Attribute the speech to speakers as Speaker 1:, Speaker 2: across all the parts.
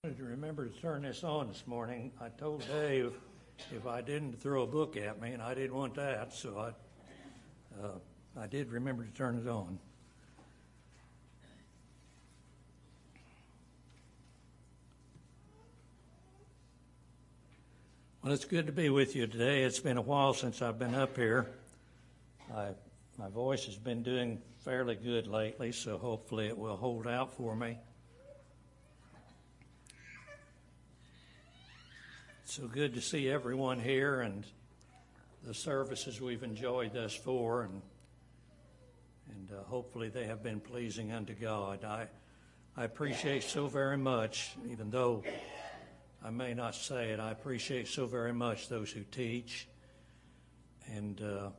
Speaker 1: I wanted to remember to turn this on this morning. I told Dave if I didn't throw a book at me, and I didn't want that, so I did remember to turn it on. Well, it's good to be with you today. It's been a while since I've been up here. My voice has been doing fairly good lately, so hopefully it will hold out for me. It's so good to see everyone here and the services we've enjoyed thus far, and hopefully they have been pleasing unto God. I appreciate so very much, even though I may not say it, I appreciate so very much those who teach and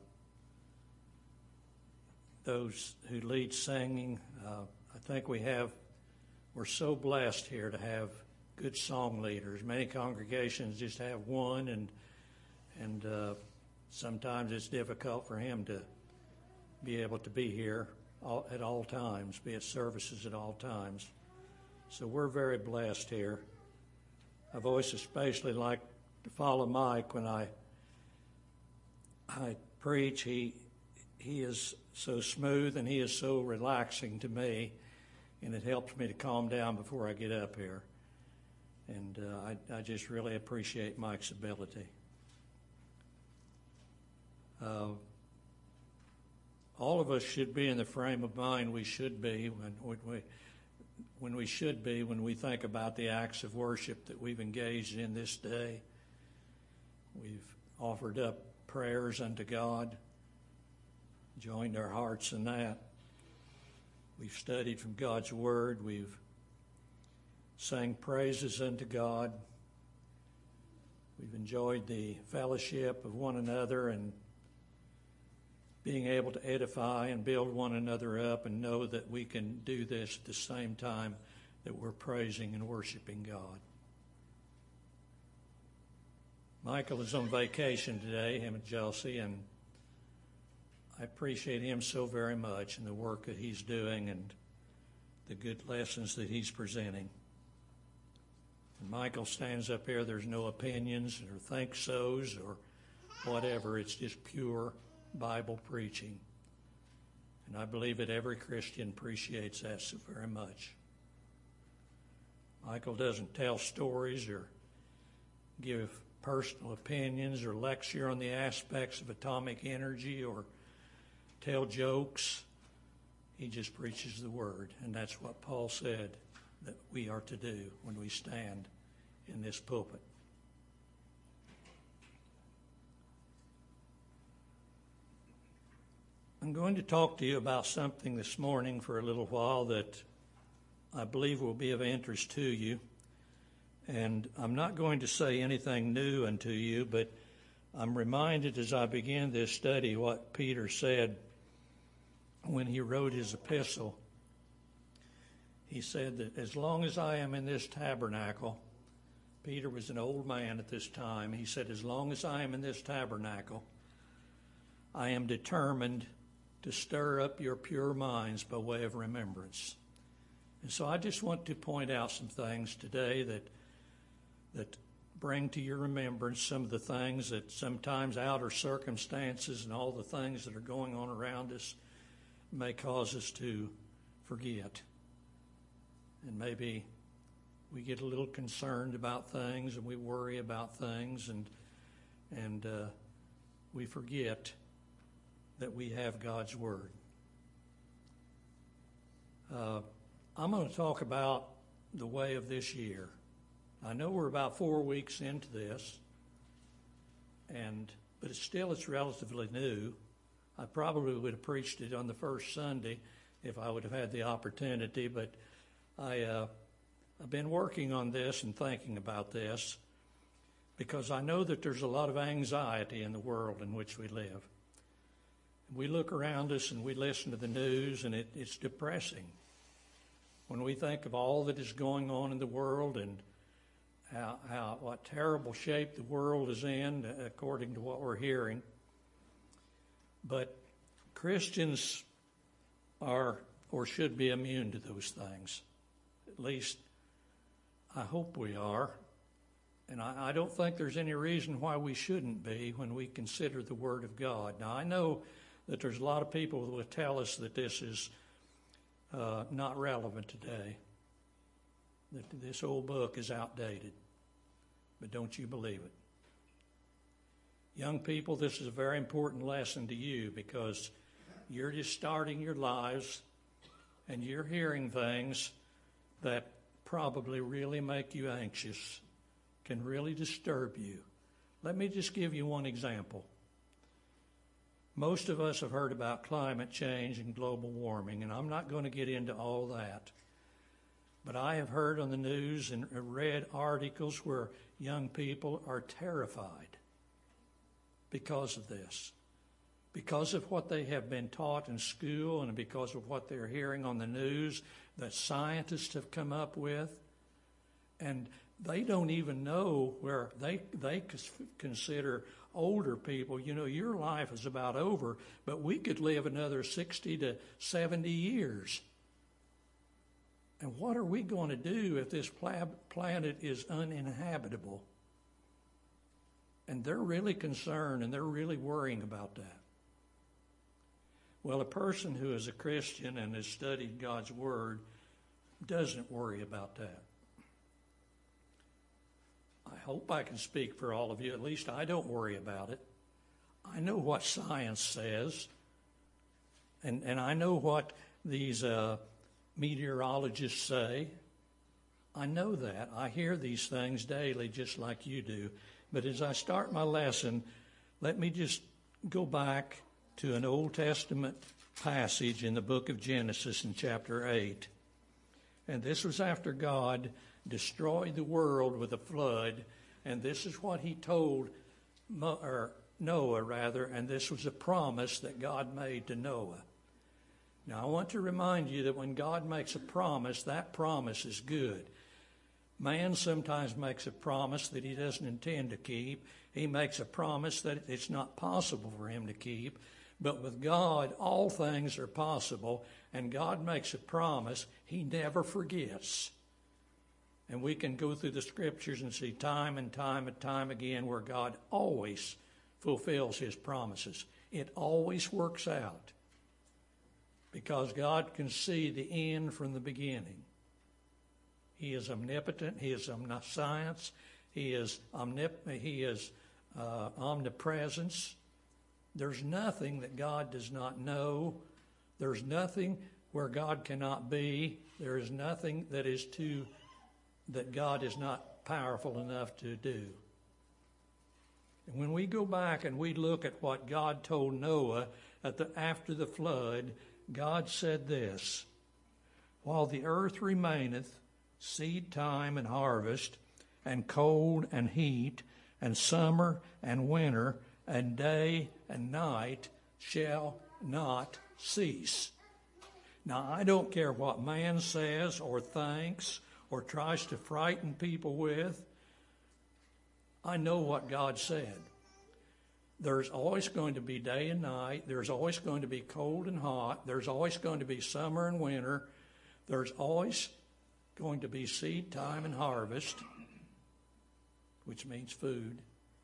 Speaker 1: those who lead singing. I think we're so blessed here to have good song leaders. Many congregations just have one, and sometimes it's difficult for him to be able to be here at all times, be at services at all times. So we're very blessed here. I've always especially liked to follow Mike when I preach. He is so smooth and he is so relaxing to me, and it helps me to calm down before I get up here. And I just really appreciate Mike's ability. All of us should be in the frame of mind we should be when we think about the acts of worship that we've engaged in this day. We've offered up prayers unto God, joined our hearts in that. We've studied from God's Word. We've sang praises unto God. We've enjoyed the fellowship of one another and being able to edify and build one another up and know that we can do this at the same time that we're praising and worshiping God. Michael is on vacation today, him and Chelsea, and I appreciate him so very much and the work that he's doing and the good lessons that he's presenting. When Michael stands up here, there's no opinions or think-sos or whatever. It's just pure Bible preaching. And I believe that every Christian appreciates that so very much. Michael doesn't tell stories or give personal opinions or lecture on the aspects of atomic energy or tell jokes. He just preaches the Word, and that's what Paul said that we are to do when we stand in this pulpit. I'm going to talk to you about something this morning for a little while that I believe will be of interest to you. And I'm not going to say anything new unto you, but I'm reminded as I begin this study what Peter said when he wrote his epistle. He said that as long as I am in this tabernacle, Peter was an old man at this time. He said, as long as I am in this tabernacle, I am determined to stir up your pure minds by way of remembrance. And so I just want to point out some things today that bring to your remembrance some of the things that sometimes outer circumstances and all the things that are going on around us may cause us to forget. And maybe we get a little concerned about things and we worry about things and we forget that we have God's Word. I'm going to talk about the way of this year. I know we're about 4 weeks into this, but it's relatively new. I probably would have preached it on the first Sunday if I would have had the opportunity, but I've been working on this and thinking about this because I know that there's a lot of anxiety in the world in which we live. We look around us and we listen to the news, and it's depressing. When we think of all that is going on in the world and what terrible shape the world is in, according to what we're hearing. But Christians are or should be immune to those things. At least I hope we are. And I don't think there's any reason why we shouldn't be when we consider the Word of God. Now, I know that there's a lot of people who will tell us that this is not relevant today, that this old book is outdated. But don't you believe it. Young people, this is a very important lesson to you because you're just starting your lives and you're hearing things that probably really make you anxious, can really disturb you. Let me just give you one example. Most of us have heard about climate change and global warming, and I'm not going to get into all that. But I have heard on the news and read articles where young people are terrified because of this, because of what they have been taught in school and because of what they're hearing on the news that scientists have come up with. And they don't even know where they consider older people, your life is about over, but we could live another 60 to 70 years. And what are we going to do if this planet is uninhabitable? And they're really concerned and they're really worrying about that. Well, a person who is a Christian and has studied God's Word doesn't worry about that. I hope I can speak for all of you. At least I don't worry about it. I know what science says, and I know what these meteorologists say. I know that. I hear these things daily just like you do. But as I start my lesson, let me just go back to an Old Testament passage in the book of Genesis in chapter 8. And this was after God destroyed the world with a flood, and this is what he told Noah, and this was a promise that God made to Noah. Now, I want to remind you that when God makes a promise, that promise is good. Man sometimes makes a promise that he doesn't intend to keep. He makes a promise that it's not possible for him to keep. But with God, all things are possible, and God makes a promise he never forgets. And we can go through the scriptures and see time and time and time again where God always fulfills his promises. It always works out because God can see the end from the beginning. He is omnipotent. He is omniscience. He is omnipresence. There's nothing that God does not know. There's nothing where God cannot be. There is nothing that God is not powerful enough to do. And when we go back and we look at what God told Noah after the flood, God said this: "While the earth remaineth, seed time and harvest, and cold and heat, and summer and winter, and day and night shall not cease." Now, I don't care what man says or thinks or tries to frighten people with. I know what God said. There's always going to be day and night. There's always going to be cold and hot. There's always going to be summer and winter. There's always going to be seed time and harvest, which means food.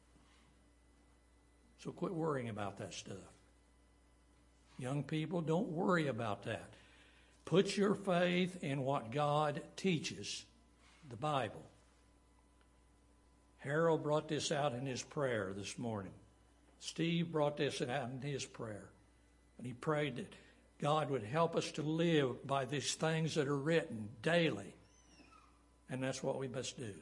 Speaker 1: So quit worrying about that stuff. Young people, don't worry about that. Put your faith in what God teaches, the Bible. Harold brought this out in his prayer this morning. Steve brought this out in his prayer. And he prayed that God would help us to live by these things that are written daily. And that's what we must do.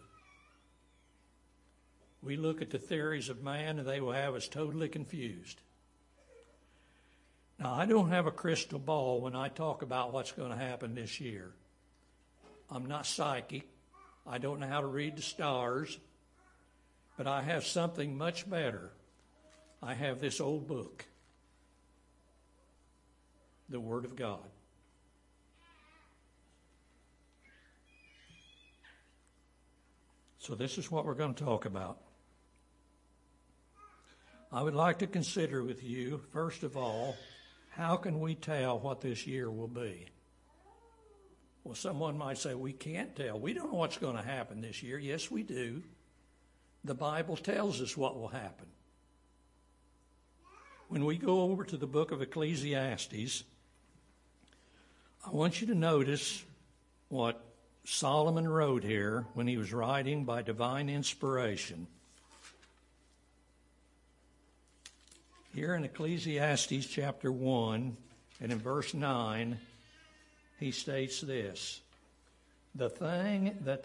Speaker 1: We look at the theories of man and they will have us totally confused. Now, I don't have a crystal ball when I talk about what's going to happen this year. I'm not psychic. I don't know how to read the stars. But I have something much better. I have this old book, the Word of God. So this is what we're going to talk about. I would like to consider with you, first of all, how can we tell what this year will be? Well, someone might say, we can't tell. We don't know what's going to happen this year. Yes, we do. The Bible tells us what will happen. When we go over to the book of Ecclesiastes, I want you to notice what Solomon wrote here when he was writing by divine inspiration. Here in Ecclesiastes chapter 1 and in verse 9, he states this: the thing that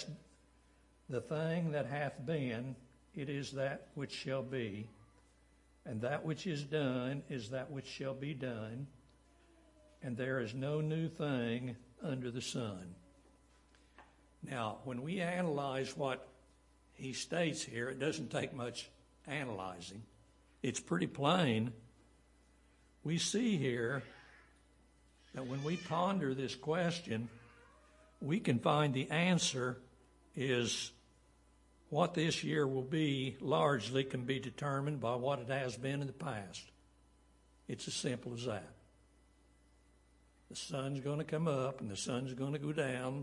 Speaker 1: hath been, it is that which shall be, and that which is done is that which shall be done, and there is no new thing under the sun. Now, when we analyze what he states here, it doesn't take much analyzing. It's pretty plain. We see here that when we ponder this question, we can find the answer is what this year will be largely can be determined by what it has been in the past. It's as simple as that. The sun's going to come up and the sun's going to go down.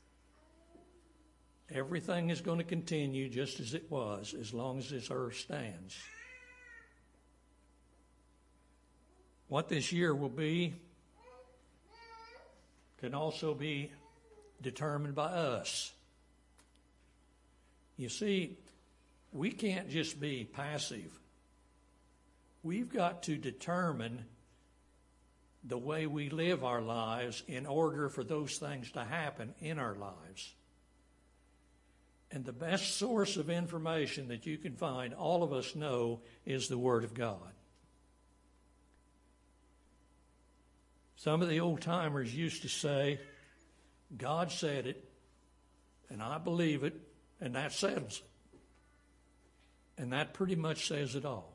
Speaker 1: Everything is going to continue just as it was as long as this earth stands. What this year will be can also be determined by us. You see, we can't just be passive. We've got to determine the way we live our lives in order for those things to happen in our lives. And the best source of information that you can find, all of us know, is the Word of God. Some of the old-timers used to say, God said it, and I believe it, and that settles it. And that pretty much says it all.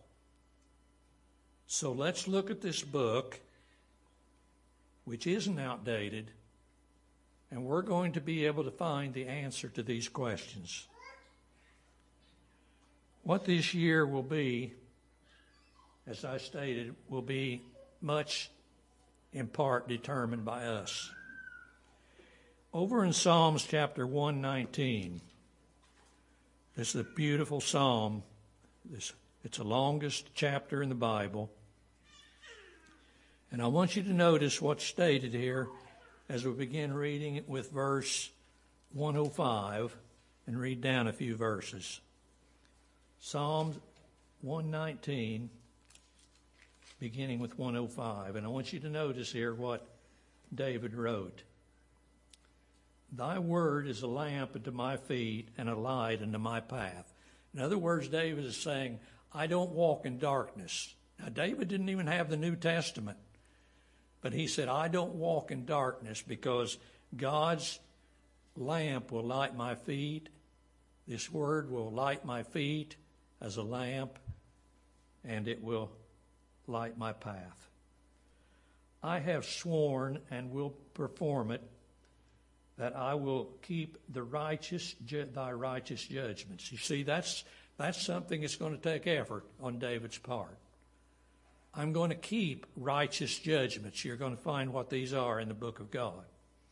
Speaker 1: So let's look at this book, which isn't outdated, and we're going to be able to find the answer to these questions. What this year will be, as I stated, will be much in part determined by us. Over in Psalms chapter 119, this is a beautiful psalm. It's the longest chapter in the Bible. And I want you to notice what's stated here as we begin reading it with verse 105 and read down a few verses. Psalm 119, beginning with 105. And I want you to notice here what David wrote. Thy word is a lamp unto my feet and a light unto my path. In other words, David is saying, I don't walk in darkness. Now, David didn't even have the New Testament. But he said, I don't walk in darkness because God's lamp will light my feet. This word will light my feet as a lamp, and it will light my path. I have sworn and will perform it, that I will keep thy righteous judgments. You see, that's something that's going to take effort on David's part. I'm going to keep righteous judgments. You're going to find what these are in the book of God.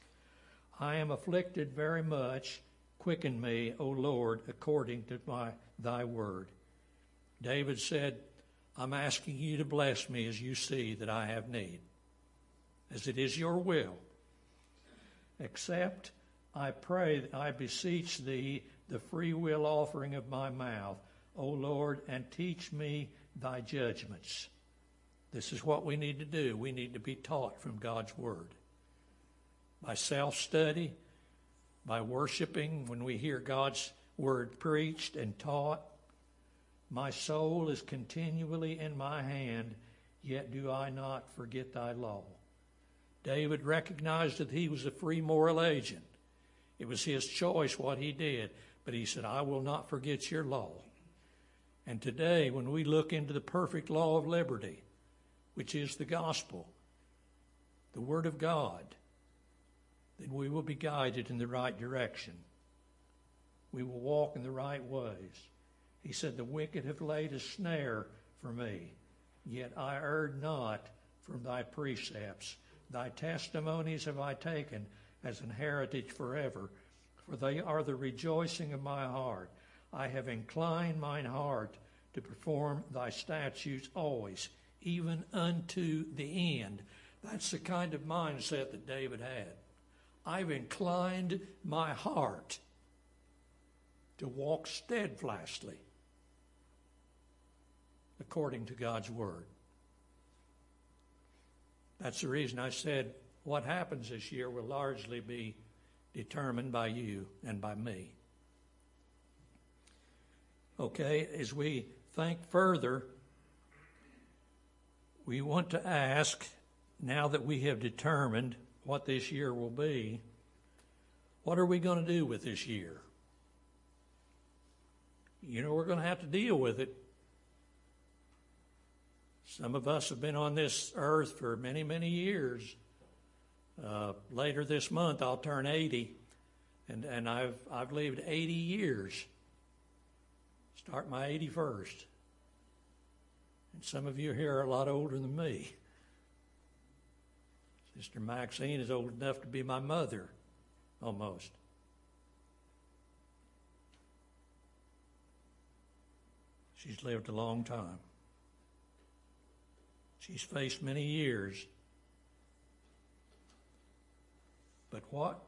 Speaker 1: I am afflicted very much. Quicken me, O Lord, according to thy word. David said, I'm asking you to bless me as you see that I have need, as it is your will. Except, I pray, I beseech thee, the free will offering of my mouth, O Lord, and teach me thy judgments. This is what we need to do. We need to be taught from God's word. By self-study, by worshiping when we hear God's word preached and taught. My soul is continually in my hand, yet do I not forget thy law. David recognized that he was a free moral agent. It was his choice what he did, but he said, I will not forget your law. And today, when we look into the perfect law of liberty, which is the gospel, the word of God, then we will be guided in the right direction. We will walk in the right ways. He said, the wicked have laid a snare for me, yet I erred not from thy precepts. Thy testimonies have I taken as an heritage forever, for they are the rejoicing of my heart. I have inclined mine heart to perform thy statutes always, even unto the end. That's the kind of mindset that David had. I've inclined my heart to walk steadfastly according to God's word. That's the reason I said what happens this year will largely be determined by you and by me. Okay, as we think further, we want to ask, now that we have determined what this year will be, what are we going to do with this year? You know, we're going to have to deal with it. Some of us have been on this earth for many, many years. Later this month, I'll turn 80, and I've lived 80 years. Start my 81st. And some of you here are a lot older than me. Sister Maxine is old enough to be my mother, almost. She's lived a long time. She's faced many years. But what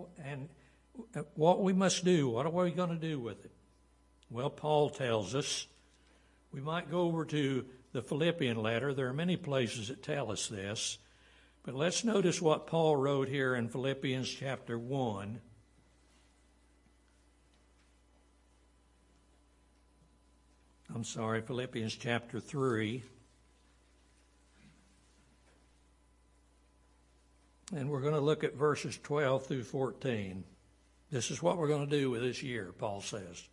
Speaker 1: we must do, what are we going to do with it? Well, Paul tells us. We might go over to the Philippian letter. There are many places that tell us this. But let's notice what Paul wrote here in Philippians chapter 1. Philippians chapter 3. And we're going to look at verses 12 through 14. This is what we're going to do with this year, Paul says.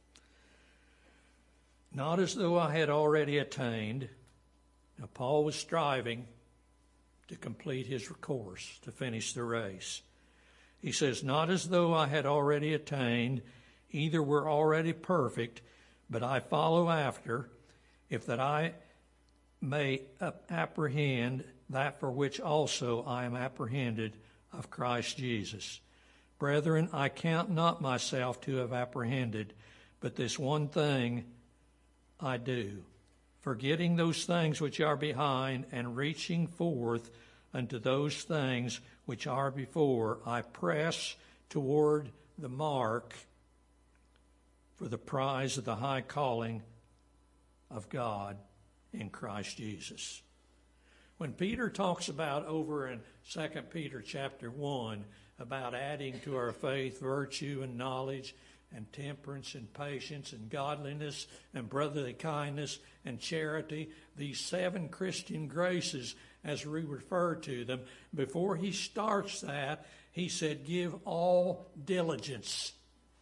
Speaker 1: Not as though I had already attained. Now, Paul was striving to complete his course, to finish the race. He says, not as though I had already attained, either were already perfect, but I follow after, if that I may apprehend that for which also I am apprehended of Christ Jesus. Brethren, I count not myself to have apprehended, but this one thing I do, forgetting those things which are behind and reaching forth unto those things which are before, I press toward the mark for the prize of the high calling of God in Christ Jesus. When Peter talks about over in 2 Peter chapter 1 about adding to our faith virtue and knowledge and temperance and patience and godliness and brotherly kindness and charity, these 7 Christian graces as we refer to them, before he starts that, he said, give all diligence.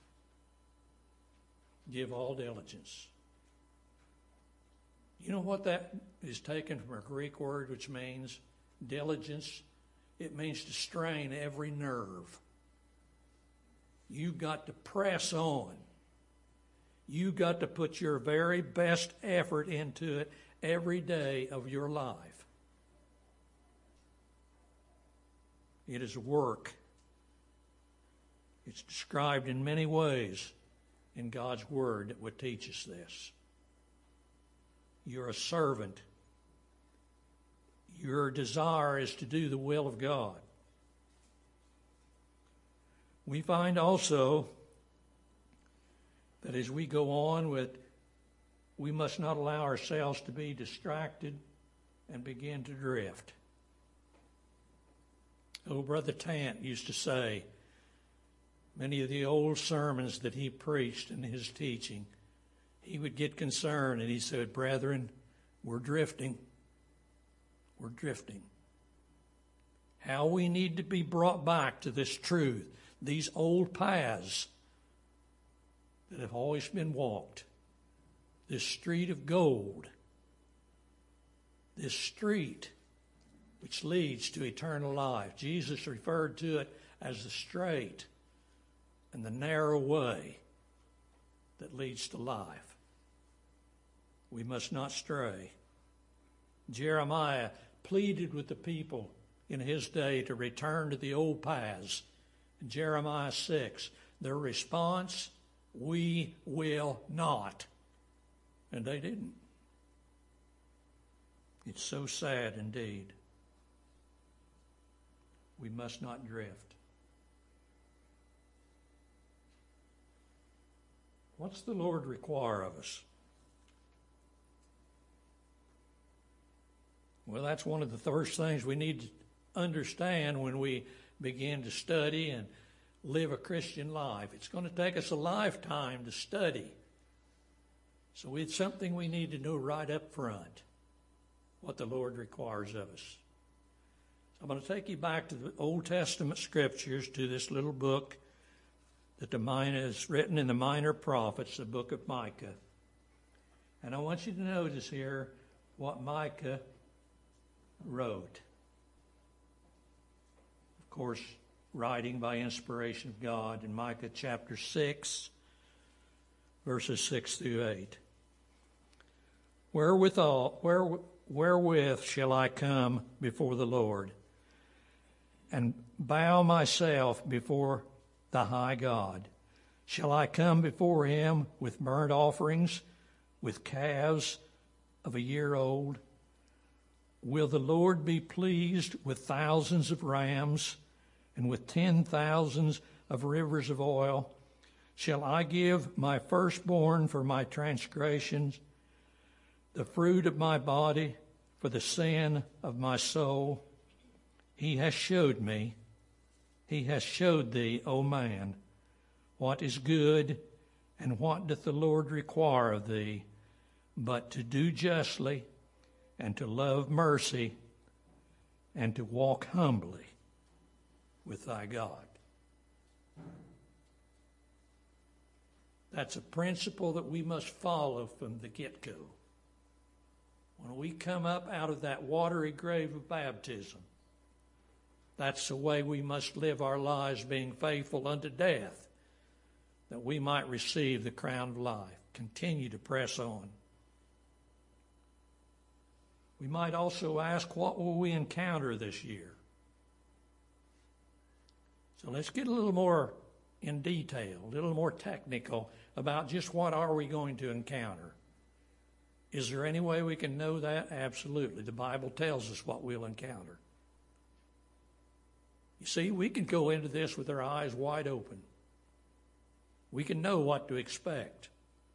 Speaker 1: Give all diligence. You know what that is taken from a Greek word which means diligence? It means to strain every nerve. You've got to press on. You've got to put your very best effort into it every day of your life. It is work. It's described in many ways in God's Word that would teach us this. You're a servant. Your desire is to do the will of God. We find also that as we go on we must not allow ourselves to be distracted and begin to drift. Oh, Brother Tant used to say, many of the old sermons that he preached in his teaching, he would get concerned and he said, brethren, we're drifting. We're drifting. How we need to be brought back to this truth, these old paths that have always been walked, this street of gold, this street which leads to eternal life. Jesus referred to it as the straight and the narrow way that leads to life. We must not stray. Jeremiah pleaded with the people in his day to return to the old paths In Jeremiah 6, their response, we will not. And they didn't. It's so sad indeed. We must not drift. What's the Lord require of us? Well, that's one of the first things we need to understand when we begin to study and live a Christian life. It's going to take us a lifetime to study. So it's something we need to know right up front, what the Lord requires of us. So I'm going to take you back to the Old Testament scriptures, to this little book that is written in the Minor Prophets, the book of Micah. And I want you to notice here what Micah wrote. Of course, writing by inspiration of God in Micah chapter 6, verses 6 through 8. Wherewith shall I come before the Lord, and bow myself before the high God? Shall I come before him with burnt offerings, with calves of a year old? Will the Lord be pleased with thousands of rams, and with 10,000s of rivers of oil? Shall I give my firstborn for my transgressions, the fruit of my body for the sin of my soul? He has showed me, he has showed thee, O man, what is good, and what doth the Lord require of thee, but to do justly, and to love mercy, and to walk humbly with thy God. That's a principle that we must follow from the get-go. When we come up out of that watery grave of baptism, that's the way we must live our lives, being faithful unto death, that we might receive the crown of life. Continue to press on. We might also ask, what will we encounter this year? So let's get a little more in detail, a little more technical about just what are we going to encounter. Is there any way we can know that? Absolutely. The Bible tells us what we'll encounter. You see, we can go into this with our eyes wide open. We can know what to expect.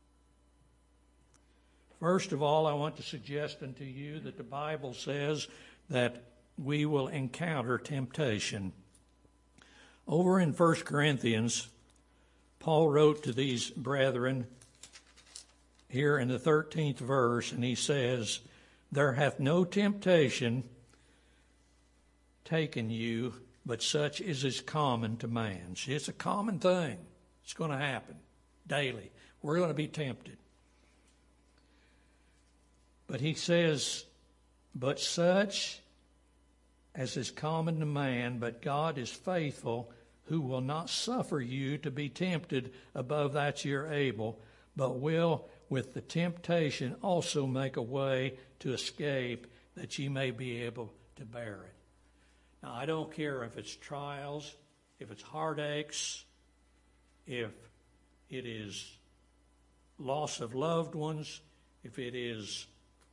Speaker 1: First of all, I want to suggest unto you that the Bible says that we will encounter temptation. Over in 1 Corinthians, Paul wrote to these brethren here in the 13th verse, and he says, there hath no temptation taken you, but such as is common to man. See, it's a common thing. It's going to happen daily. We're going to be tempted. But he says, but such as is common to man, but God is faithful, who will not suffer you to be tempted above that you're able, but will with the temptation also make a way to escape, that ye may be able to bear it. Now, I don't care if it's trials, if it's heartaches, if it is loss of loved ones, if it is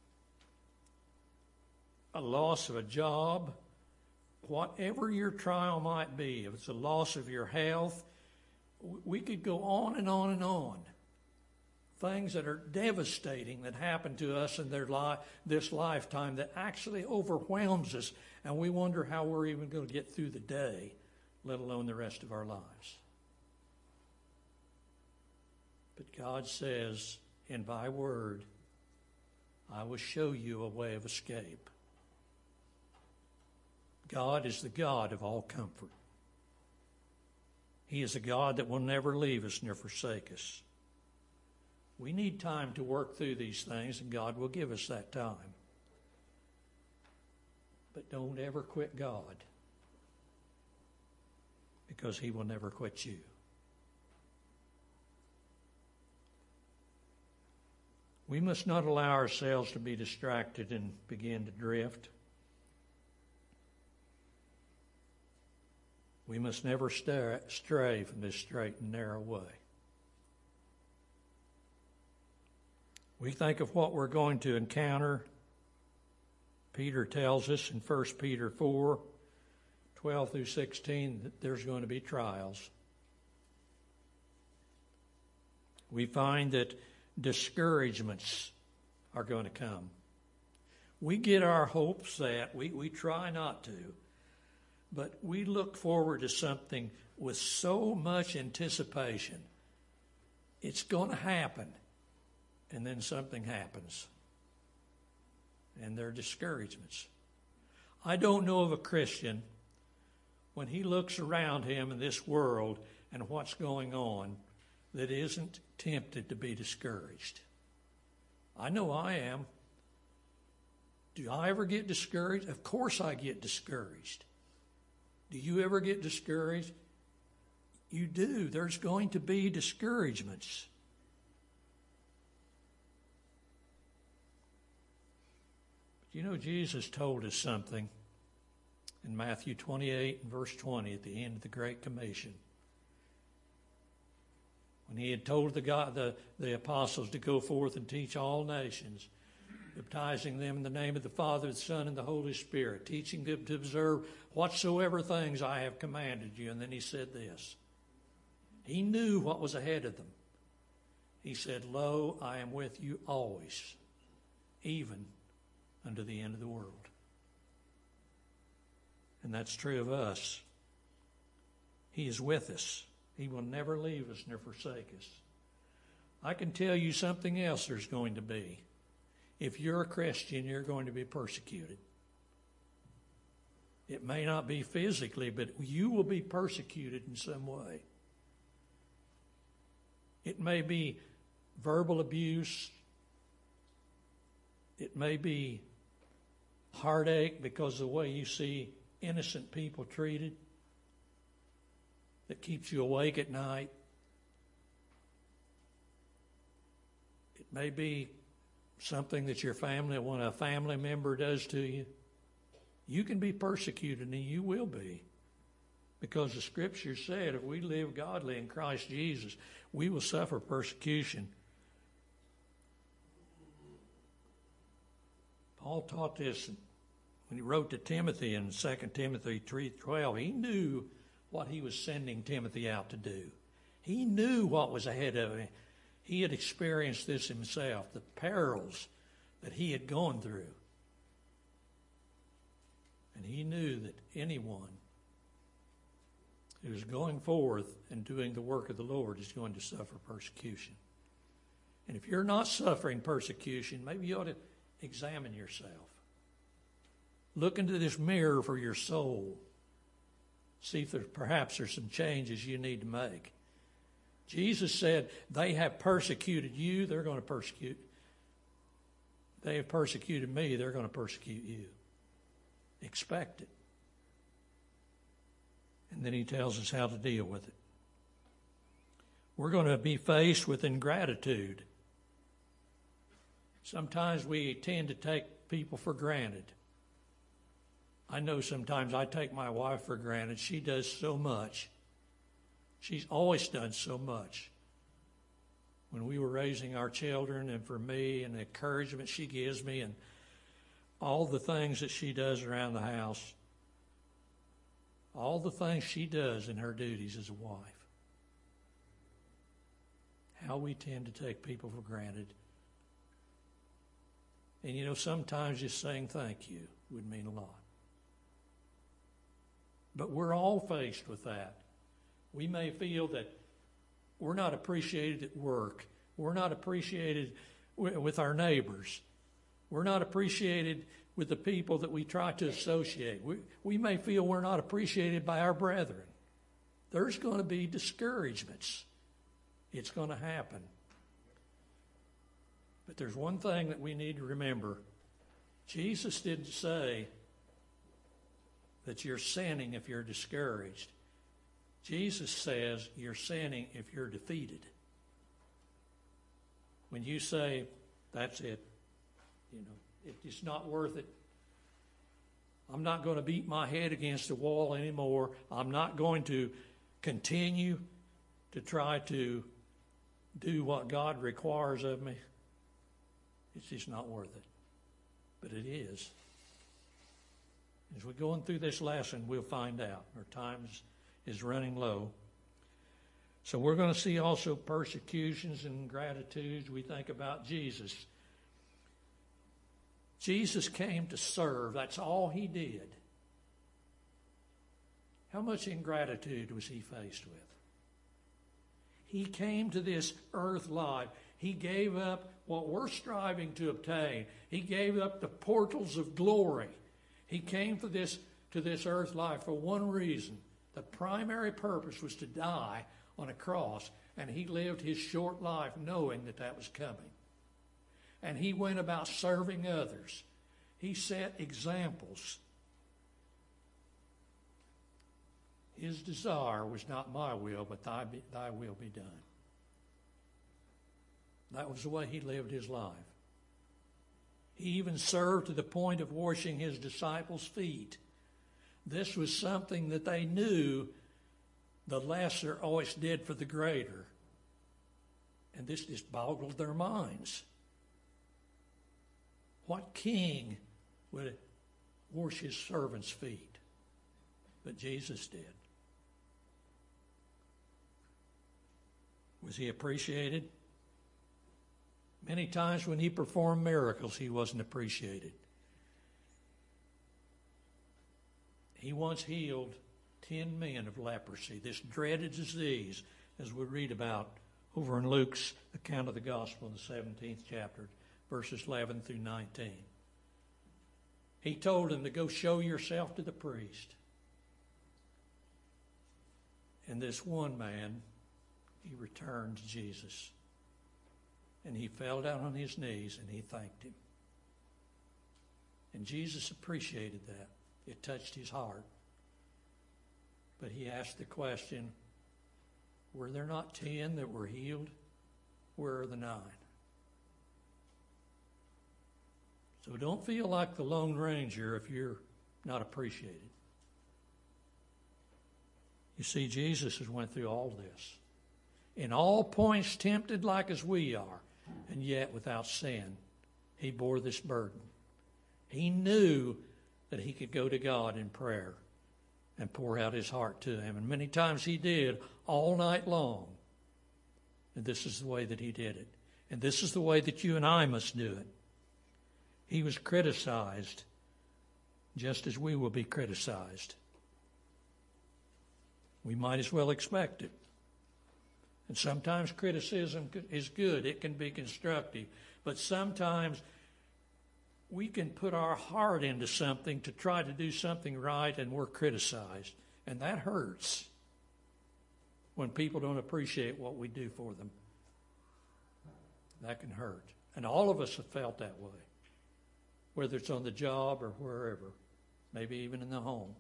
Speaker 1: a loss of a job, whatever your trial might be, if it's a loss of your health, we could go on and on and on. Things that are devastating that happen to us in this lifetime that actually overwhelms us, and we wonder how we're even going to get through the day, let alone the rest of our lives. But God says, in thy word, I will show you a way of escape. God is the God of all comfort. He is a God that will never leave us nor forsake us. We need time to work through these things, and God will give us that time. But don't ever quit God, because He will never quit you. We must not allow ourselves to be distracted and begin to drift. We must never stray from this straight and narrow way. We think of what we're going to encounter. Peter tells us in 1 Peter 4, 12 through 16, that there's going to be trials. We find that discouragements are going to come. We get our hopes set. We try not to. But we look forward to something with so much anticipation. It's going to happen. And then something happens. And there are discouragements. I don't know of a Christian, when he looks around him in this world and what's going on, that isn't tempted to be discouraged. I know I am. Do I ever get discouraged? Of course I get discouraged. Do you ever get discouraged? You do. There's going to be discouragements. But you know, Jesus told us something in Matthew 28 and verse 20 at the end of the Great Commission. When he had told the apostles to go forth and teach all nations, baptizing them in the name of the Father, the Son, and the Holy Spirit, teaching them to observe whatsoever things I have commanded you. And then he said this. He knew what was ahead of them. He said, Lo, I am with you always, even unto the end of the world. And that's true of us. He is with us. He will never leave us nor forsake us. I can tell you something else there's going to be. If you're a Christian, you're going to be persecuted. It may not be physically, but you will be persecuted in some way. It may be verbal abuse. It may be heartache because of the way you see innocent people treated that keeps you awake at night. It may be something that your family, when a family member does to you. You can be persecuted, and you will be. Because the Scripture said if we live godly in Christ Jesus, we will suffer persecution. Paul taught this when he wrote to Timothy in 2 Timothy 3:12. He knew what he was sending Timothy out to do. He knew what was ahead of him. He had experienced this himself, the perils that he had gone through. And he knew that anyone who is going forth and doing the work of the Lord is going to suffer persecution. And if you're not suffering persecution, maybe you ought to examine yourself. Look into this mirror for your soul. See if perhaps there's some changes you need to make. Jesus said, they have persecuted you, they're going to persecute. They have persecuted me, they're going to persecute you. Expect it. And then he tells us how to deal with it. We're going to be faced with ingratitude. Sometimes we tend to take people for granted. I know sometimes I take my wife for granted. She does so much. She's always done so much. When we were raising our children, and for me, and the encouragement she gives me, and all the things that she does around the house, all the things she does in her duties as a wife. How we tend to take people for granted. And you know, sometimes just saying thank you would mean a lot. But we're all faced with that. We may feel that we're not appreciated at work. We're not appreciated with our neighbors. We're not appreciated with the people that we try to associate. We may feel we're not appreciated by our brethren. There's going to be discouragements. It's going to happen. But there's one thing that we need to remember. Jesus didn't say that you're sinning if you're discouraged. Jesus says you're sinning if you're defeated. When you say, that's it, it's not worth it, I'm not going to beat my head against the wall anymore. I'm not going to continue to try to do what God requires of me. It's just not worth it. But it is. As we're going through this lesson, we'll find out. Our time is running low. So we're going to see also persecutions and gratitudes. We think about Jesus. Jesus came to serve. That's all he did. How much ingratitude was he faced with? He came to this earth life. He gave up what we're striving to obtain. He gave up the portals of glory. He came to this earth life for one reason. The primary purpose was to die on a cross, and he lived his short life knowing that that was coming. And he went about serving others. He set examples. His desire was not my will, but thy will be done. That was the way he lived his life. He even served to the point of washing his disciples' feet. This was something that they knew the lesser always did for the greater. And this just boggled their minds. What king would wash his servants' feet? But Jesus did. Was he appreciated? Many times when he performed miracles, he wasn't appreciated. He once healed 10 men of leprosy, this dreaded disease, as we read about over in Luke's account of the gospel in the 17th chapter, verses 11 through 19. He told them to go show yourself to the priest. And this one man, he returned to Jesus. And he fell down on his knees and he thanked him. And Jesus appreciated that. It touched his heart. But he asked the question, were there not 10 that were healed? Where are the 9? So don't feel like the Lone Ranger if you're not appreciated. You see, Jesus has went through all this. In all points tempted like as we are, and yet without sin, he bore this burden. He knew that he could go to God in prayer and pour out his heart to him. And many times he did, all night long. And this is the way that he did it. And this is the way that you and I must do it. He was criticized just as we will be criticized. We might as well expect it. And sometimes criticism is good. It can be constructive. But sometimes we can put our heart into something to try to do something right, and we're criticized. And that hurts when people don't appreciate what we do for them. That can hurt. And all of us have felt that way, whether it's on the job or wherever, maybe even in the home.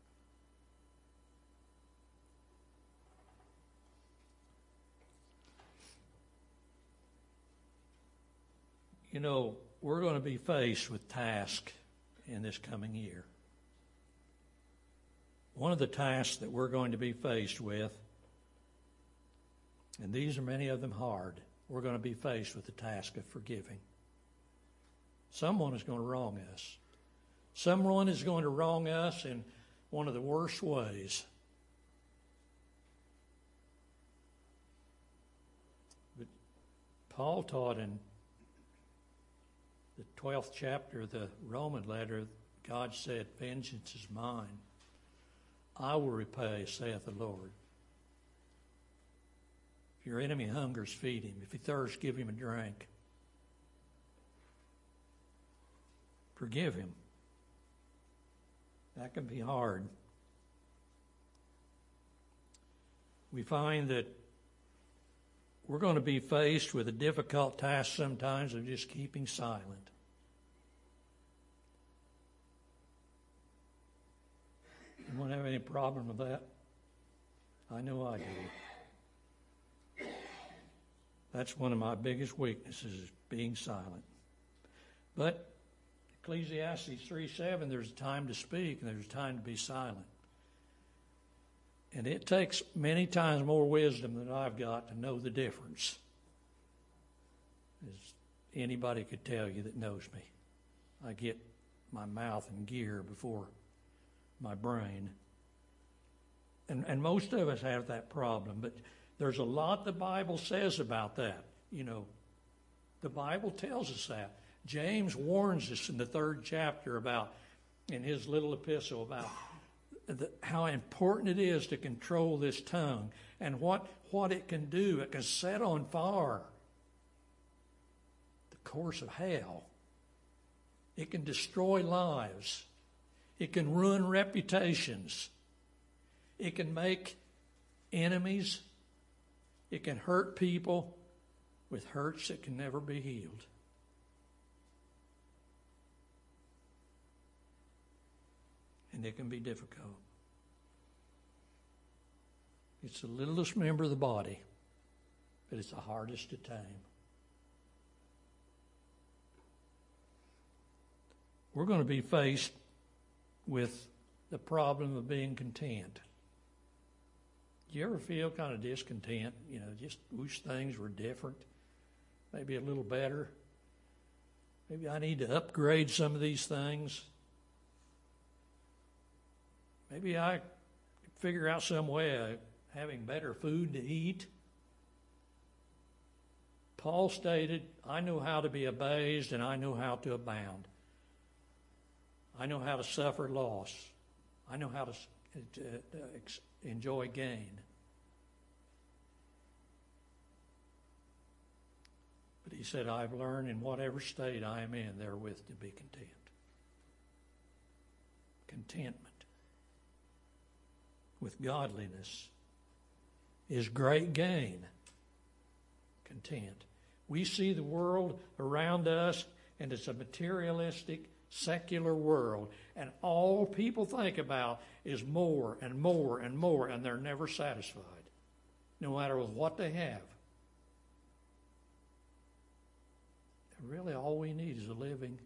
Speaker 1: You know, we're going to be faced with tasks in this coming year. One of the tasks that we're going to be faced with, and these are many of them hard, we're going to be faced with the task of forgiving. Someone is going to wrong us. Someone is going to wrong us in one of the worst ways. But Paul taught in the 12th chapter of the Roman letter, God said, vengeance is mine. I will repay, saith the Lord. If your enemy hungers, feed him. If he thirsts, give him a drink. Forgive him. That can be hard. We find that we're going to be faced with a difficult task sometimes of just keeping silent. Anyone have any problem with that? I know I do. That's one of my biggest weaknesses, is being silent. But it Ecclesiastes 3:7, there's a time to speak and there's a time to be silent. And it takes many times more wisdom than I've got to know the difference, as anybody could tell you that knows me. I get my mouth in gear before my brain. And most of us have that problem, but there's a lot the Bible says about that. You know, the Bible tells us that. James warns us in the 3rd chapter in his little epistle about how important it is to control this tongue and what it can do. It can set on fire the course of hell. It can destroy lives. It can ruin reputations. It can make enemies. It can hurt people with hurts that can never be healed. And it can be difficult. It's the littlest member of the body, but it's the hardest to tame. We're going to be faced with the problem of being content. Do you ever feel kind of discontent? You know, just wish things were different, maybe a little better. Maybe I need to upgrade some of these things. Maybe I could figure out some way of having better food to eat. Paul stated, I know how to be abased and I know how to abound. I know how to suffer loss. I know how to enjoy gain. But he said, I've learned in whatever state I am in therewith to be content. Contentment with godliness is great gain. Content. We see the world around us, and it's a materialistic, secular world, and all people think about is more and more and more, and they're never satisfied, no matter with what they have. And really, all we need is a living,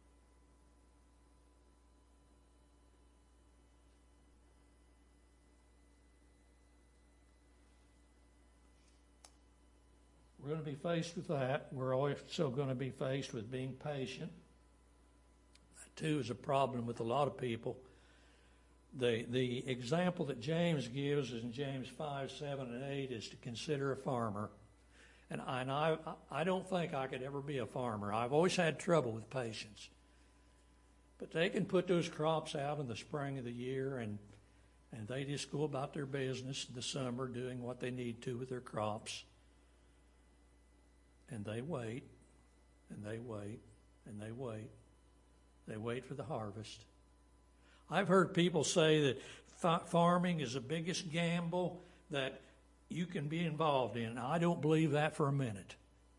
Speaker 1: we're going to be faced with that. We're also going to be faced with being patient. That, too, is a problem with a lot of people. The example that James gives in James 5, 7, and 8 is to consider a farmer. And I don't think I could ever be a farmer. I've always had trouble with patience. But they can put those crops out in the spring of the year, and they just go about their business in the summer doing what they need to with their crops. And they wait, and they wait, and they wait. They wait for the harvest. I've heard people say that farming is the biggest gamble that you can be involved in. I don't believe that for a minute.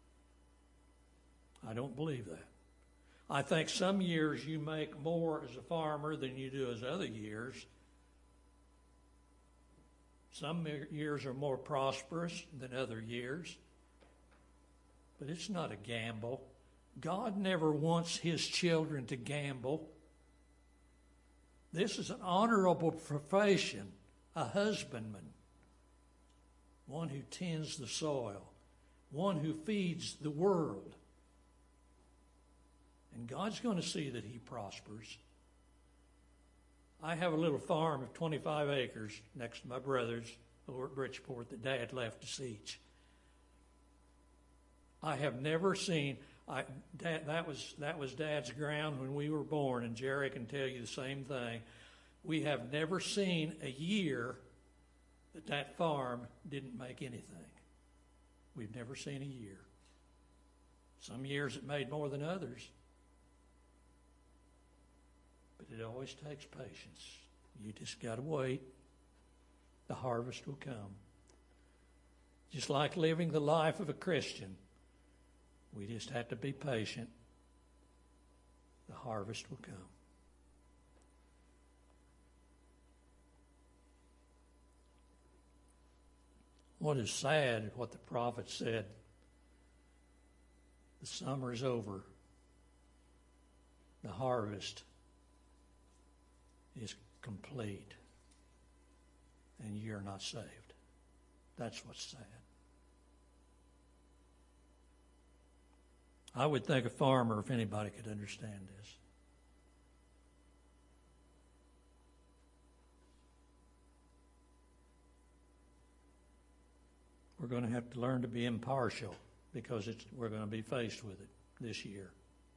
Speaker 1: I don't believe that. I think some years you make more as a farmer than you do as other years. Some years are more prosperous than other years. But it's not a gamble. God never wants his children to gamble. This is an honorable profession, a husbandman, one who tends the soil, one who feeds the world. And God's going to see that he prospers. I have a little farm of 25 acres next to my brother's over at Bridgeport that Dad left to siege. I have never seen, that was Dad's ground when we were born, and Jerry can tell you the same thing. We have never seen a year that farm didn't make anything. We've never seen a year. Some years it made more than others. But it always takes patience. You just got to wait. The harvest will come. Just like living the life of a Christian. We just have to be patient. The harvest will come. What is sad, what the prophet said, the summer is over. the harvest is complete and you're not saved. That's what's sad. I would think a farmer, if anybody, could understand this. We're going to have to learn to be impartial because we're going to be faced with it this year.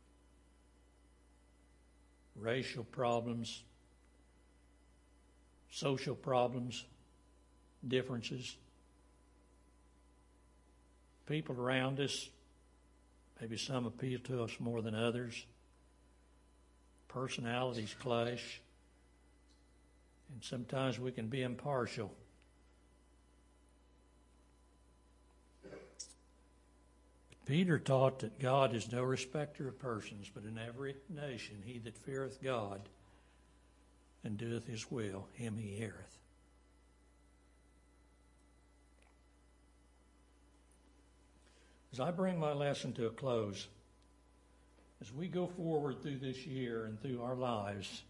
Speaker 1: Racial problems, social problems, differences. People around us, maybe some appeal to us more than others. Personalities clash. And sometimes we can be impartial. Peter taught that God is no respecter of persons, but in every nation he that feareth God and doeth his will, him he heareth. As I bring my lesson to a close, as we go forward through this year and through our lives,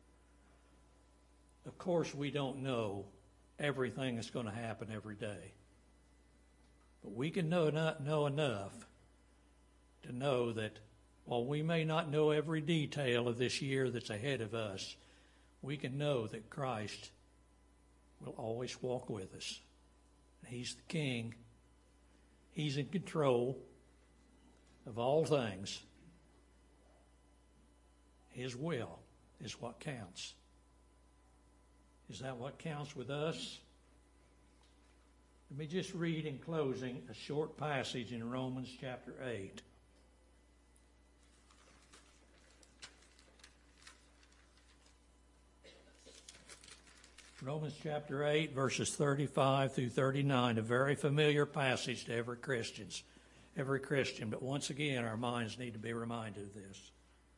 Speaker 1: of course we don't know everything that's going to happen every day. But we can know enough to know that while we may not know every detail of this year that's ahead of us, we can know that Christ will always walk with us. He's the King. He's in control of all things. His will is what counts. Is that what counts with us? Let me just read in closing a short passage in Romans chapter 8. Romans chapter 8, verses 35 through 39, a very familiar passage to every Christian. But once again, our minds need to be reminded of this.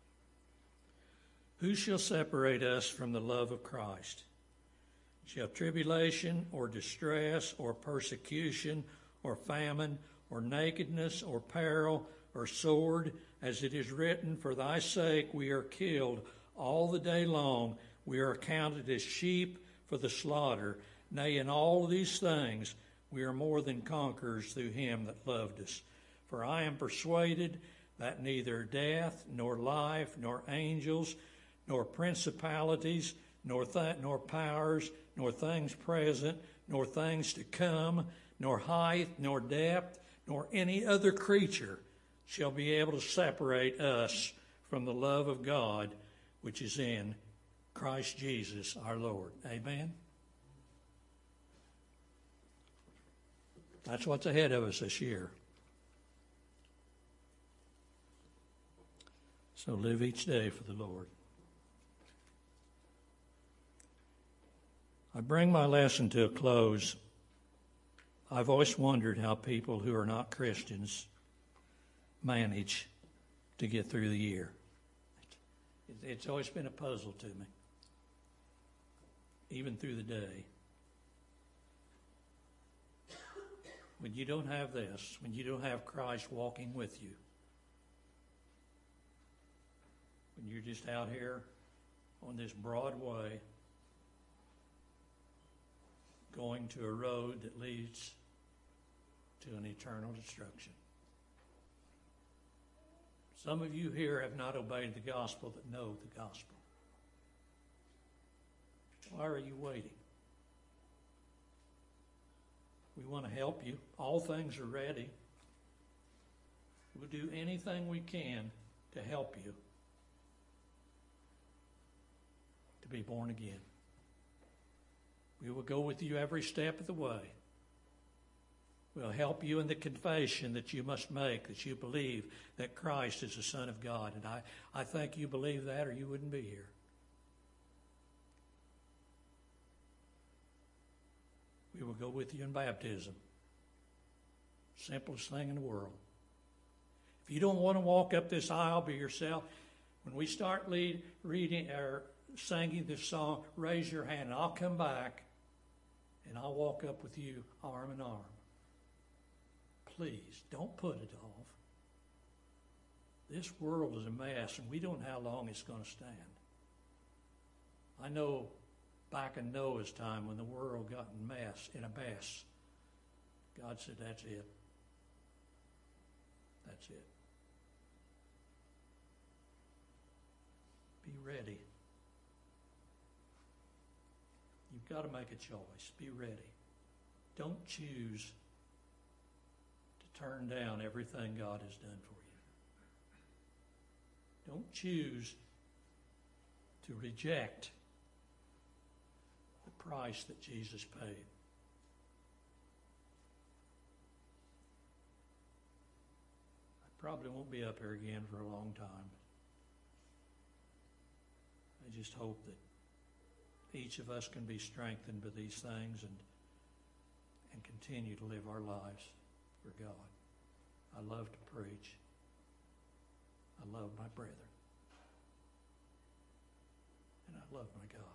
Speaker 1: Who shall separate us from the love of Christ? Shall tribulation or distress or persecution or famine or nakedness or peril or sword, as it is written, for thy sake we are killed all the day long. We are accounted as sheep for the slaughter. Nay, in all these things we are more than conquerors through him that loved us. For I am persuaded that neither death, nor life, nor angels, nor principalities, nor powers, nor things present, nor things to come, nor height, nor depth, nor any other creature shall be able to separate us from the love of God which is in Christ Jesus our Lord. Amen? That's what's ahead of us this year. So live each day for the Lord. I bring my lesson to a close. I've always wondered how people who are not Christians manage to get through the year. It's always been a puzzle to me, even through the day. When you don't have this, when you don't have Christ walking with you, when you're just out here on this broad way, going to a road that leads to an eternal destruction. Some of you here have not obeyed the gospel that know the gospel. Why are you waiting? We want to help you. All things are ready. We'll do anything we can to help you to be born again. We will go with you every step of the way. We'll help you in the confession that you must make, that you believe that Christ is the Son of God. And I think you believe that or you wouldn't be here. We will go with you in baptism. Simplest thing in the world. If you don't want to walk up this aisle by yourself, when we start reading or singing this song, raise your hand and I'll come back and I'll walk up with you arm in arm. Please, don't put it off. this world is a mess, and we don't know how long it's going to stand. I know back in Noah's time when the world got in a mess, God said, that's it. That's it. Be ready. You've got to make a choice. Be ready. Don't choose to turn down everything God has done for you. Don't choose to reject the price that Jesus paid. I probably won't be up here again for a long time. I just hope that each of us can be strengthened by these things and continue to live our lives for God. I love to preach. I love my brethren. And I love my God.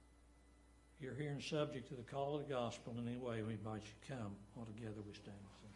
Speaker 1: If you're here and subject to the call of the gospel in any way, we invite you to come. All together we stand.